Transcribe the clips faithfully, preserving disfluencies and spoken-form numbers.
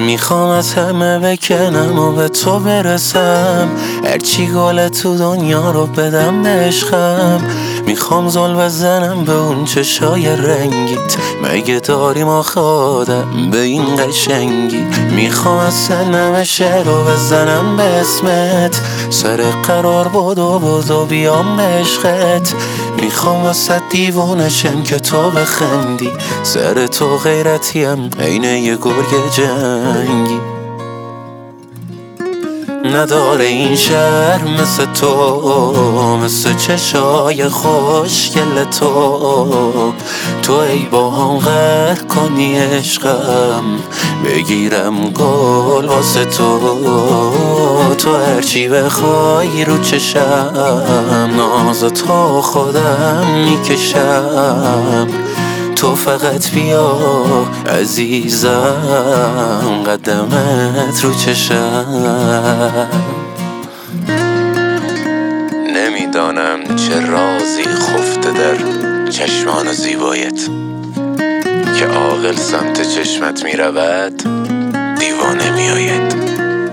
میخوام از همه بکنم و به تو برسم، هرچی گل تو دنیا رو بدم به عشقم. میخوام زل بزنم به اون چشای رنگیت، مگه داریم آخه آدم به این قشنگی. میخوام از سنم شعر رو بزنم به اسمت، سر قرار بدو بدو بیام به عشقت. میخوام واسه دیوونشم که تو بخندی، سر تو غیرتیم عین یه گرگ جنگی. نداره این شهر مثل تو، مثل چشای خوشگل تو. تو ای با هم غر کنی عشقم، بگیرم گل واسه تو. تو هرچی بخوای رو چشم، ناز تو خودم میکشم. تو فقط بیا عزیزم، قدمت رو چشم. نمیدانم چه رازی خفته در چشمان زیبایت، که عاقل سمت چشمت میرود دیوانه میآید.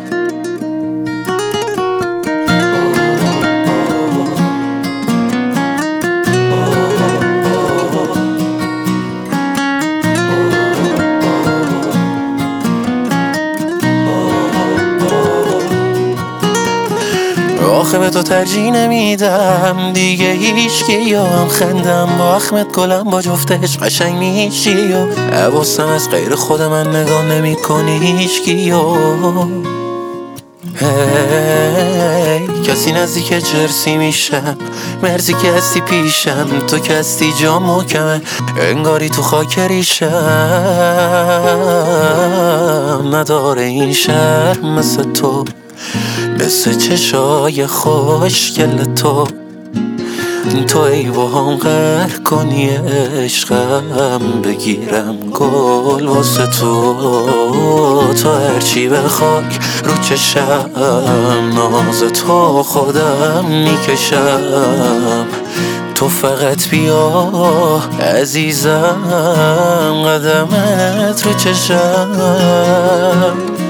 آخه به تو ترجیح نمیدم دیگه هیچکی، و هم خندم با اخمت گلم با جفتش قشنگ میشی، و حواسم از غیر خود من نگاه نمی کنی هیچکی. هی کسی نزدیک جرسی میشم، مرزی که هستی پیشم، تو که هستی جا محکمه انگاری تو خاک ریشم. نداره این شهر مثل تو، مثل چشای خوشگل تو. تو ای با هم غر کنی عشقم، بگیرم گل واسه تو. تو هرچی بخوای رو چشم، ناز تو خودم میکشم. تو فقط بیا عزیزم، قدمت رو چشم.